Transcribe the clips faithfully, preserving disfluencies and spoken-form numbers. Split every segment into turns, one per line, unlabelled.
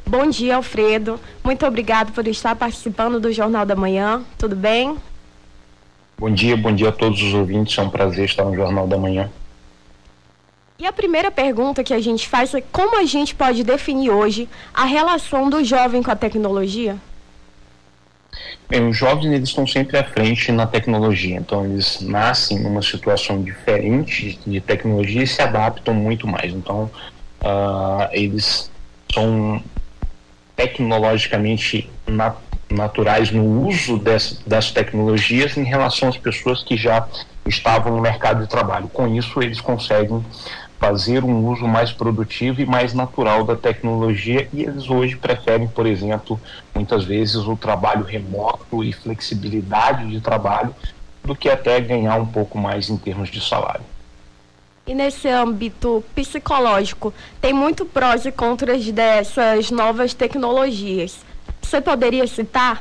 Bom dia, Alfredo. Muito obrigado por estar participando do Jornal da Manhã. Tudo bem?
Bom dia, bom dia a todos os ouvintes. É um prazer estar no Jornal da Manhã.
E a primeira pergunta que a gente faz é como a gente pode definir hoje a relação do jovem com a tecnologia?
Bem, os jovens eles estão sempre à frente na tecnologia, então eles nascem numa situação diferente de tecnologia e se adaptam muito mais. Então, uh, eles são tecnologicamente nat naturais no uso des das tecnologias em relação às pessoas que já estavam no mercado de trabalho. Com isso, eles conseguem fazer um uso mais produtivo e mais natural da tecnologia, e eles hoje preferem, por exemplo, muitas vezes o trabalho remoto e flexibilidade de trabalho do que até ganhar um pouco mais em termos de salário.
E nesse âmbito psicológico, tem muito prós e contras dessas novas tecnologias. Você poderia citar?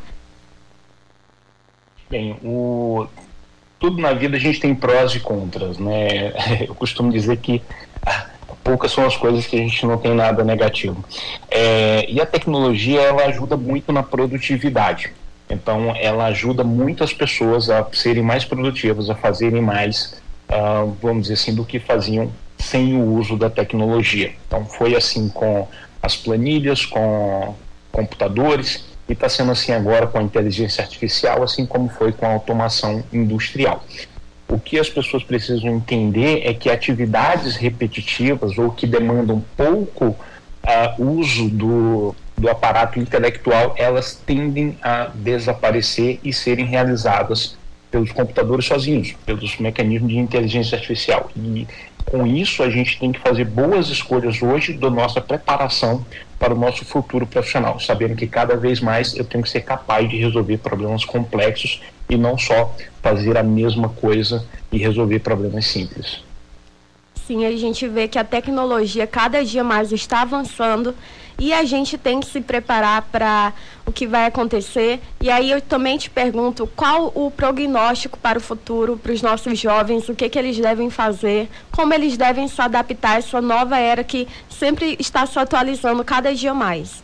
Bem, o... tudo na vida a gente tem prós e contras, né? Eu costumo dizer que poucas são as coisas que a gente não tem nada negativo. É, e a tecnologia, ela ajuda muito na produtividade. Então, ela ajuda muitas pessoas a serem mais produtivas, a fazerem mais, uh, vamos dizer assim, do que faziam sem o uso da tecnologia. Então, foi assim com as planilhas, com computadores, e está sendo assim agora com a inteligência artificial, assim como foi com a automação industrial. O que as pessoas precisam entender é que atividades repetitivas ou que demandam pouco uh, uso do, do aparato intelectual, elas tendem a desaparecer e serem realizadas pelos computadores sozinhos, pelos mecanismos de inteligência artificial. E com isso a gente tem que fazer boas escolhas hoje da nossa preparação para o nosso futuro profissional, sabendo que cada vez mais eu tenho que ser capaz de resolver problemas complexos e não só fazer a mesma coisa e resolver problemas simples.
Sim, a gente vê que a tecnologia cada dia mais está avançando e a gente tem que se preparar para o que vai acontecer. E aí eu também te pergunto, qual o prognóstico para o futuro, para os nossos jovens, o que, que eles devem fazer, como eles devem se adaptar a essa nova era que sempre está se atualizando cada dia mais?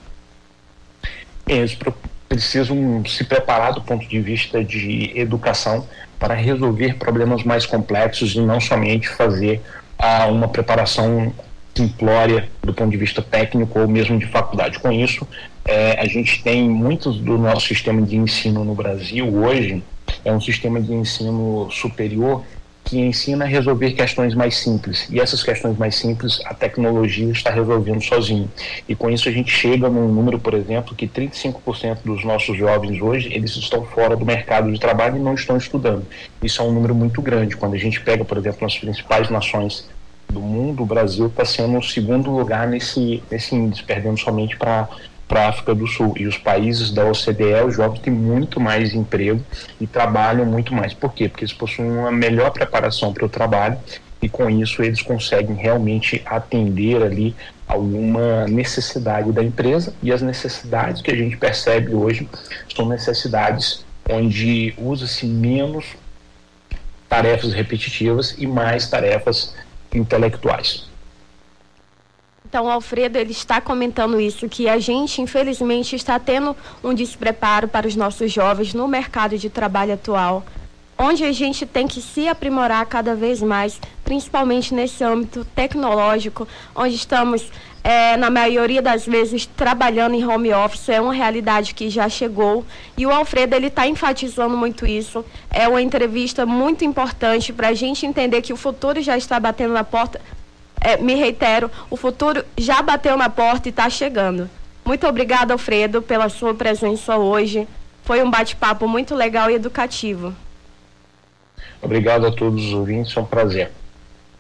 Eles precisam se preparar do ponto de vista de educação para resolver problemas mais complexos e não somente fazer a uma preparação simplória do ponto de vista técnico ou mesmo de faculdade. Com isso, é, a gente tem muitos do nosso sistema de ensino no Brasil hoje, é um sistema de ensino superior que ensina a resolver questões mais simples, e essas questões mais simples a tecnologia está resolvendo sozinho, e com isso a gente chega num número, por exemplo, que trinta e cinco por cento dos nossos jovens hoje, eles estão fora do mercado de trabalho e não estão estudando. Isso é um número muito grande. Quando a gente pega, por exemplo, as principais nações do mundo, o Brasil está sendo o segundo lugar nesse, nesse índice, perdendo somente para para a África do Sul. E os países da O C D E, os jovens têm muito mais emprego e trabalham muito mais. Por quê? Porque eles possuem uma melhor preparação para o trabalho e com isso eles conseguem realmente atender ali alguma necessidade da empresa, e as necessidades que a gente percebe hoje são necessidades onde usa-se menos tarefas repetitivas e mais tarefas intelectuais.
Então, o Alfredo, ele está comentando isso, que a gente, infelizmente, está tendo um despreparo para os nossos jovens no mercado de trabalho atual, onde a gente tem que se aprimorar cada vez mais, principalmente nesse âmbito tecnológico, onde estamos, é, na maioria das vezes, trabalhando em home office. É uma realidade que já chegou, e o Alfredo, ele está enfatizando muito isso. É uma entrevista muito importante para a gente entender que o futuro já está batendo na porta. É, me reitero, o futuro já bateu na porta e está chegando. Muito obrigada, Alfredo, pela sua presença hoje. Foi um bate-papo muito legal e educativo.
Obrigado a todos os ouvintes, é um prazer.